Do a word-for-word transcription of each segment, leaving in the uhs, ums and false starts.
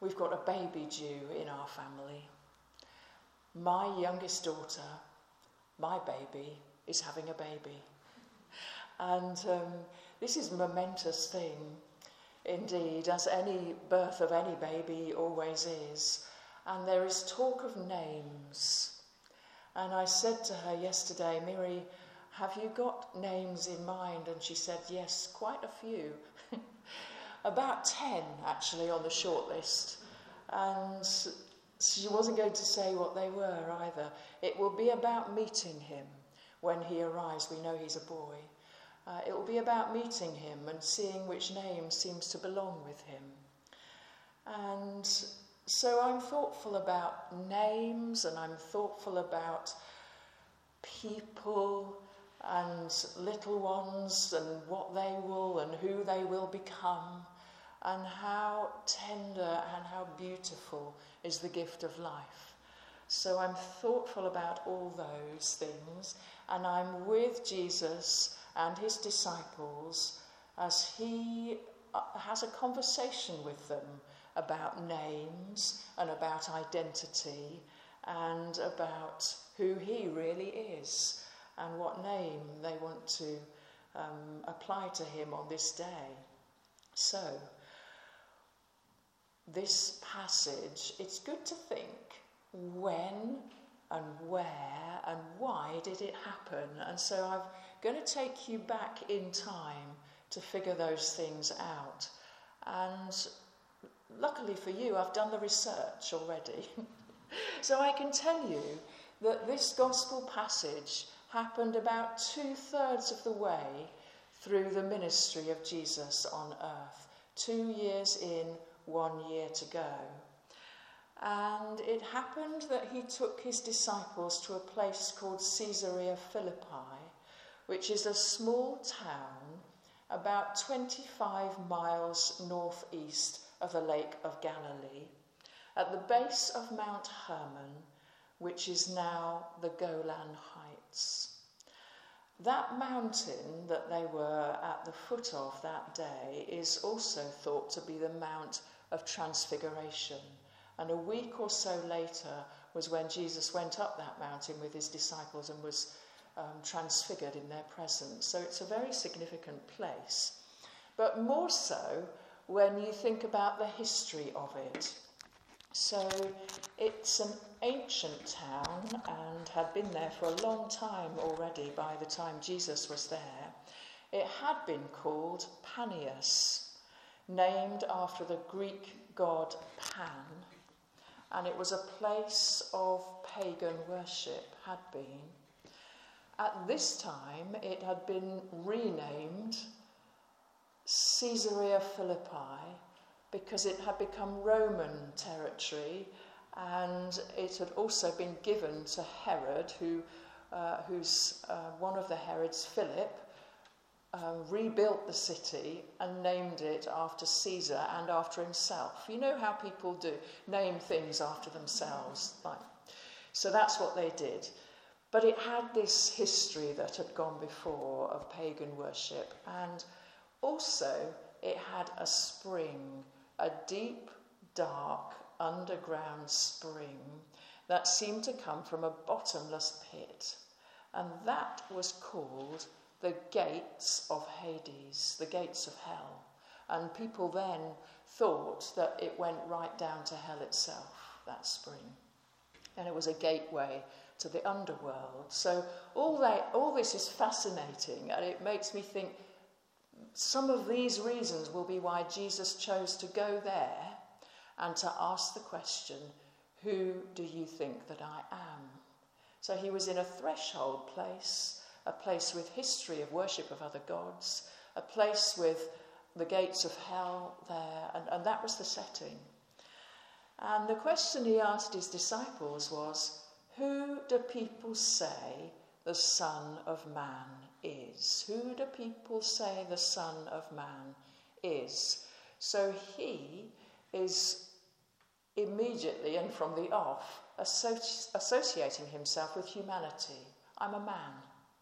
we've got a baby due in our family. My youngest daughter, my baby, is having a baby. And um, this is a momentous thing, indeed, as any birth of any baby always is. And there is talk of names. And I said to her yesterday, Miri, have you got names in mind? And she said, yes, quite a few. About ten, actually, on the short list. And she wasn't going to say what they were either. It will be about meeting him when he arrives. We know he's a boy. Uh, it will be about meeting him and seeing which name seems to belong with him. And so I'm thoughtful about names, and I'm thoughtful about people and little ones and what they will and who they will become, and how tender and how beautiful is the gift of life. So I'm thoughtful about all those things, and I'm with Jesus and his disciples as he has a conversation with them about names and about identity and about who he really is and what name they want to um, apply to him on this day. So, this passage, it's good to think when and where and why did it happen. And so I'm going to take you back in time to figure those things out. And luckily for you, I've done the research already. So I can tell you that this gospel passage happened about two-thirds of the way through the ministry of Jesus on earth. Two years in, one year to go. And it happened that he took his disciples to a place called Caesarea Philippi, which is a small town about twenty-five miles northeast of the Lake of Galilee, at the base of Mount Hermon, which is now the Golan Heights. That mountain that they were at the foot of that day is also thought to be the Mount of Transfiguration. And a week or so later was when Jesus went up that mountain with his disciples and was um, transfigured in their presence. So it's a very significant place. But more so when you think about the history of it. So it's an ancient town and had been there for a long time already by the time Jesus was there. It had been called Panias, named after the Greek god Pan. And it was a place of pagan worship, had been. At this time, it had been renamed Caesarea Philippi because it had become Roman territory, and it had also been given to Herod, who, uh, who's uh, one of the Herods, Philip, Uh, rebuilt the city and named it after Caesar and after himself. You know how people do, name things after themselves. Like, so that's what they did. But it had this history that had gone before of pagan worship, and also it had a spring, a deep, dark, underground spring that seemed to come from a bottomless pit, and that was called the gates of Hades, the gates of hell. And people then thought that it went right down to hell itself, that spring. And it was a gateway to the underworld. So all that, all this is fascinating, and it makes me think some of these reasons will be why Jesus chose to go there and to ask the question, who do you think that I am? So he was in a threshold place, a place with history of worship of other gods, a place with the gates of hell there, and, and that was the setting. And the question he asked his disciples was, who do people say the Son of Man is? Who do people say the Son of Man is? So he is immediately and from the off associ- associating himself with humanity. I'm a man.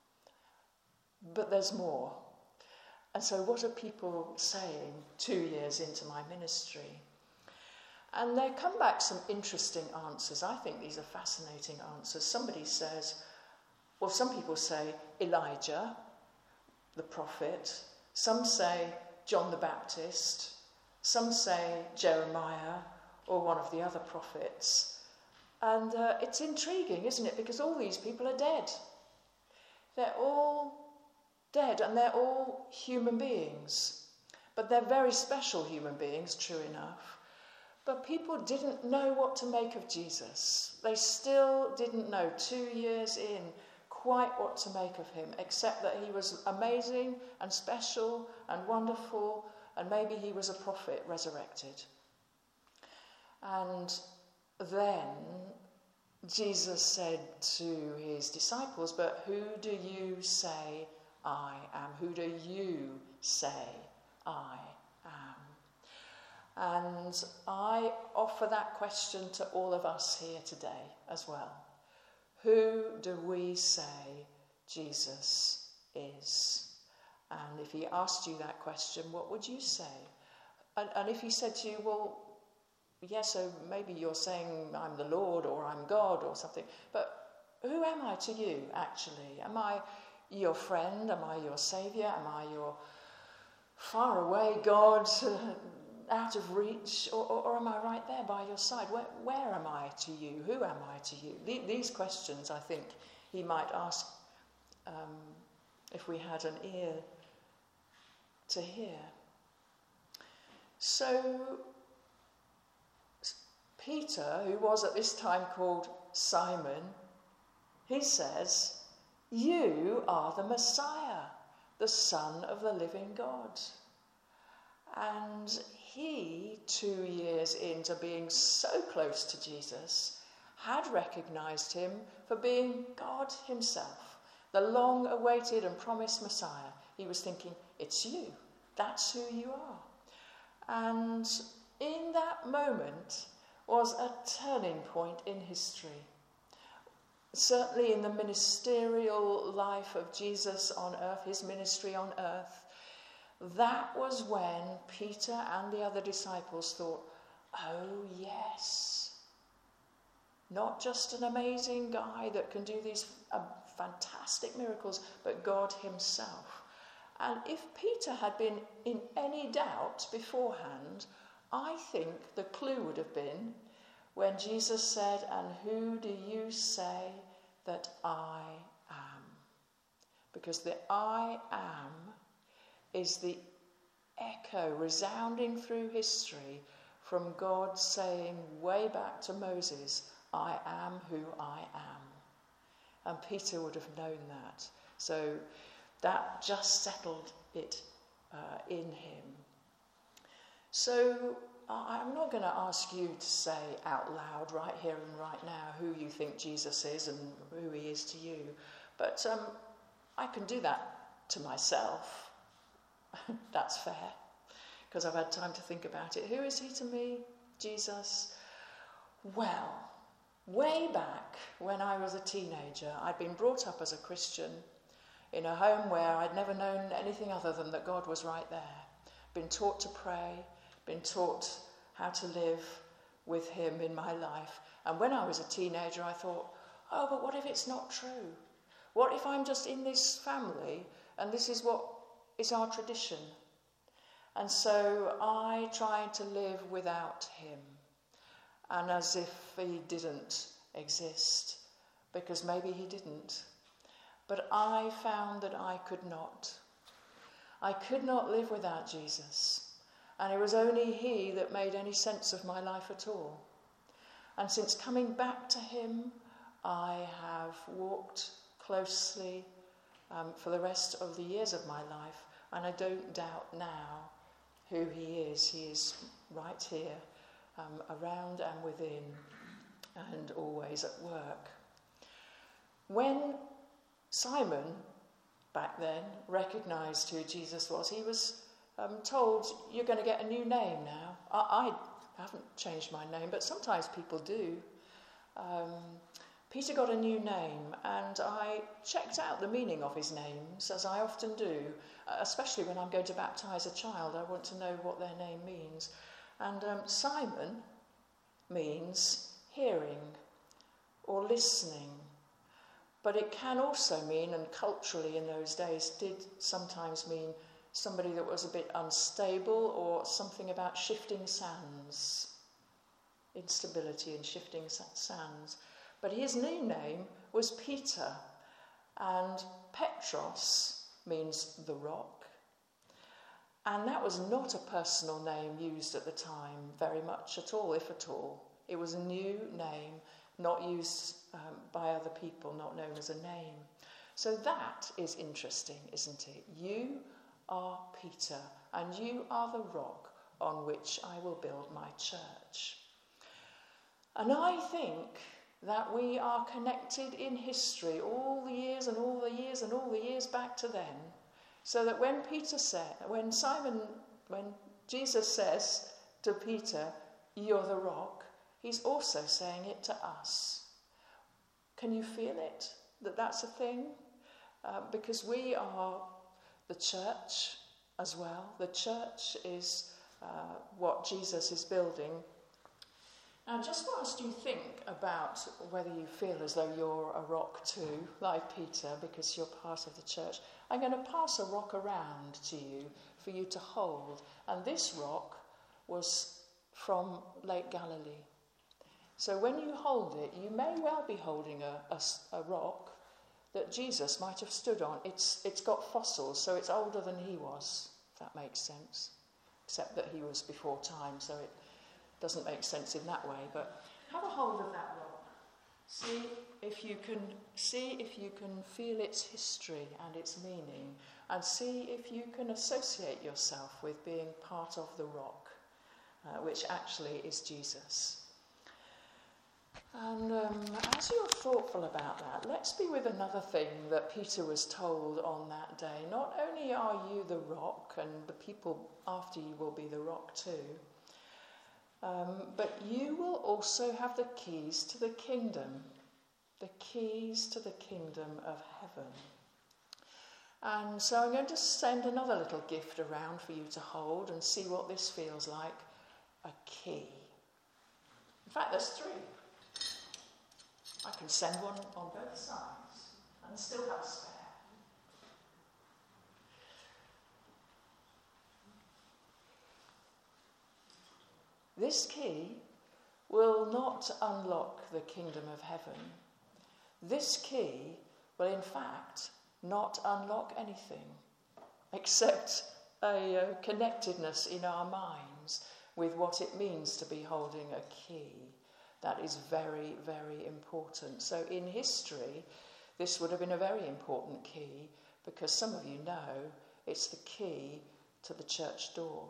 But there's more. And so what are people saying two years into my ministry? And there come back some interesting answers. I think these are fascinating answers. Somebody says, well, some people say Elijah, the prophet. Some say John the Baptist. Some say Jeremiah or one of the other prophets. And uh, it's intriguing, isn't it? Because all these people are dead. They're all dead and they're all human beings. But they're very special human beings, true enough. But people didn't know what to make of Jesus. They still didn't know, two years in, quite what to make of him, except that he was amazing and special and wonderful, and maybe he was a prophet resurrected. And then Jesus said to his disciples, but who do you say I am? Who do you say I am? And I offer that question to all of us here today as well. Who do we say Jesus is? And if he asked you that question, what would you say? And, and if he said to you, well, yes, so maybe you're saying I'm the Lord or I'm God or something, but who am I to you, actually? Am I your friend? Am I your saviour? Am I your far away God, out of reach? Or, or, or am I right there by your side? Where, where am I to you? Who am I to you? The, these questions, I think, he might ask um, if we had an ear to hear. So Peter, who was at this time called Simon, he says, you are the Messiah, the Son of the living God. And he, two years into being so close to Jesus, had recognised him for being God himself, the long-awaited and promised Messiah. He was thinking, it's you, that's who you are. And in that moment was a turning point in history. Certainly in the ministerial life of Jesus on earth, his ministry on earth, that was when Peter and the other disciples thought, oh yes, not just an amazing guy that can do these uh, fantastic miracles, but God himself. And if Peter had been in any doubt beforehand, I think the clue would have been when Jesus said, and who do you say that I am? Because the I am is the echo resounding through history from God saying way back to Moses, I am who I am. And Peter would have known that. So that just settled it uh, in him. So I'm not going to ask you to say out loud right here and right now who you think Jesus is and who he is to you. But um, I can do that to myself. That's fair, because I've had time to think about it. Who is he to me, Jesus? Well, way back when I was a teenager, I'd been brought up as a Christian in a home where I'd never known anything other than that God was right there. Been taught to pray, been taught how to live with him in my life. And when I was a teenager, I thought, oh, but what if it's not true? What if I'm just in this family and this is what is our tradition? And so I tried to live without him, and as if he didn't exist, because maybe he didn't. But I found that I could not. I could not live without Jesus. And it was only he that made any sense of my life at all. And since coming back to him, I have walked closely um, for the rest of the years of my life. And I don't doubt now who he is. He is right here, um, around and within, and always at work. When Simon, back then, recognised who Jesus was, he was um, told, you're going to get a new name now. I, I haven't changed my name, but sometimes people do. Um, Peter got a new name, and I checked out the meaning of his names, as I often do, especially when I'm going to baptise a child. I want to know what their name means. And um, Simon means hearing or listening. But it can also mean, and culturally in those days did sometimes mean, somebody that was a bit unstable, or something about shifting sands, instability and shifting sands. But his new name was Peter, and Petros means the rock. And that was not a personal name used at the time very much at all, if at all. It was a new name, not used um, by other people, not known as a name. So that is interesting, isn't it? You are Peter, and you are the rock on which I will build my church. And I think that we are connected in history all the years and all the years and all the years back to then, so that when Peter said, when Simon, when Jesus says to Peter, "You're the rock," he's also saying it to us. Can you feel it, that that's a thing? Uh, because we are the church as well. The church is uh, what Jesus is building. Now, just whilst you think about whether you feel as though you're a rock too, like Peter, because you're part of the church, I'm going to pass a rock around to you for you to hold. And this rock was from Lake Galilee. So when you hold it, you may well be holding a, a, a rock that Jesus might have stood on. It's it's got fossils, so it's older than he was, if that makes sense. Except that he was before time, so it doesn't make sense in that way. But have a hold of that rock. See if you can see if you can feel its history and its meaning, and see if you can associate yourself with being part of the rock, uh, which actually is Jesus. And um, as you're thoughtful about that, let's be with another thing that Peter was told on that day. Not only are you the rock, and the people after you will be the rock too, um, but you will also have the keys to the kingdom, the keys to the kingdom of heaven. And so I'm going to send another little gift around for you to hold and see what this feels like, a key. In fact, there's three. I can send one on both sides and still have a spare. This key will not unlock the kingdom of heaven. This key will, in fact, not unlock anything except a uh, connectedness in our minds with what it means to be holding a key. That is very, very important. So in history, this would have been a very important key, because some of you know it's the key to the church door.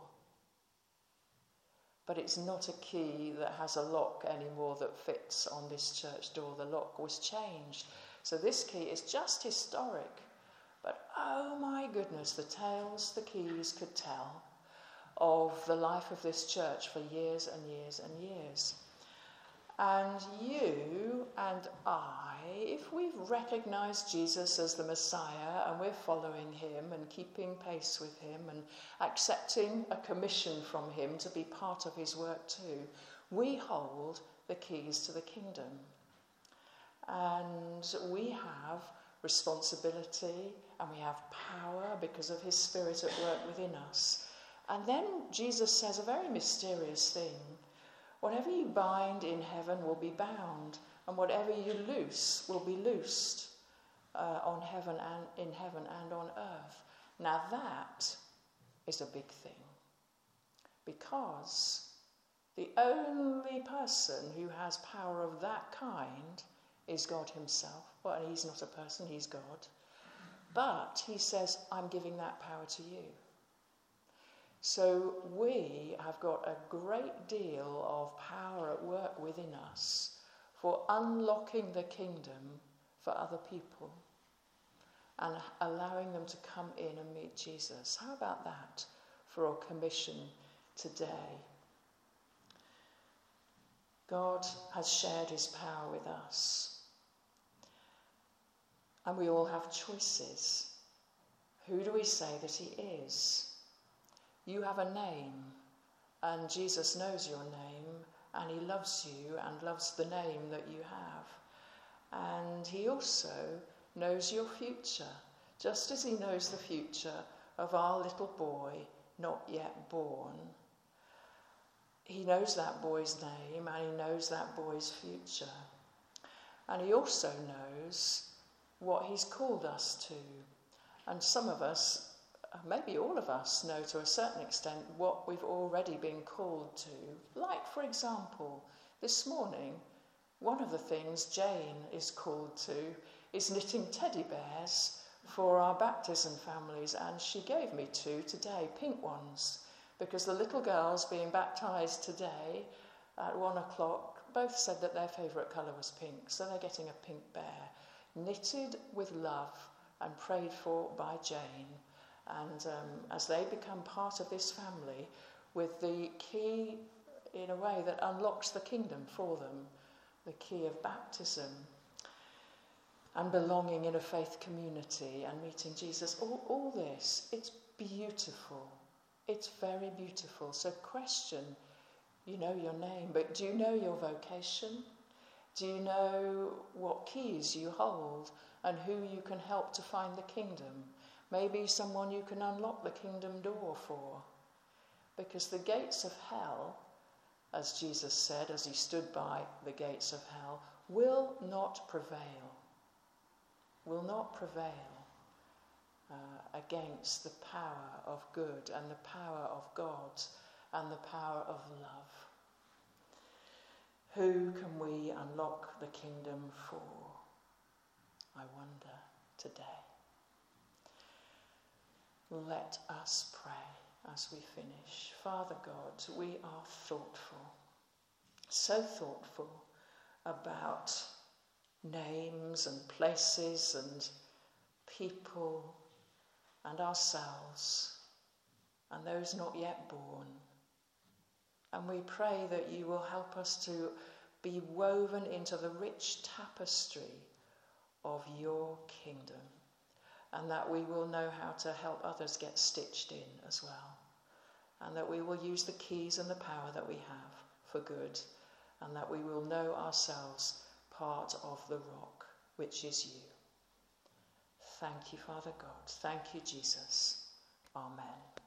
But it's not a key that has a lock anymore that fits on this church door. The lock was changed. So this key is just historic. But oh my goodness, the tales the keys could tell of the life of this church for years and years and years. And you and I, if we've recognised Jesus as the Messiah and we're following him and keeping pace with him and accepting a commission from him to be part of his work too, we hold the keys to the kingdom. And we have responsibility and we have power because of his Spirit at work within us. And then Jesus says a very mysterious thing. Whatever you bind in heaven will be bound, and whatever you loose will be loosed uh, on heaven and in heaven and on earth. Now that is a big thing, because the only person who has power of that kind is God himself. Well, he's not a person, he's God. But he says, I'm giving that power to you. So we have got a great deal of power at work within us for unlocking the kingdom for other people and allowing them to come in and meet Jesus. How about that for our commission today? God has shared his power with us. And we all have choices. Who do we say that he is? You have a name, and Jesus knows your name, and he loves you and loves the name that you have. And he also knows your future, just as he knows the future of our little boy not yet born. He knows that boy's name and he knows that boy's future. And he also knows what he's called us to. And some of us, maybe all of us, know to a certain extent what we've already been called to. Like, for example, this morning, one of the things Jane is called to is knitting teddy bears for our baptism families, and she gave me two today, pink ones, because the little girls being baptised today at one o'clock both said that their favourite colour was pink, so they're getting a pink bear, knitted with love and prayed for by Jane. And um, as they become part of this family, with the key, in a way, that unlocks the kingdom for them, the key of baptism and belonging in a faith community and meeting Jesus, all, all this, it's beautiful. It's very beautiful. So question, you know your name, but do you know your vocation? Do you know what keys you hold and who you can help to find the kingdom? Maybe someone you can unlock the kingdom door for. Because the gates of hell, as Jesus said as he stood by the gates of hell, will not prevail. Will not prevail uh, against the power of good and the power of God and the power of love. Who can we unlock the kingdom for? I wonder today. Let us pray as we finish. Father God, we are thoughtful, so thoughtful about names and places and people and ourselves and those not yet born. And we pray that you will help us to be woven into the rich tapestry of your kingdom, and that we will know how to help others get stitched in as well, and that we will use the keys and the power that we have for good, and that we will know ourselves part of the rock, which is you. Thank you, Father God. Thank you, Jesus. Amen.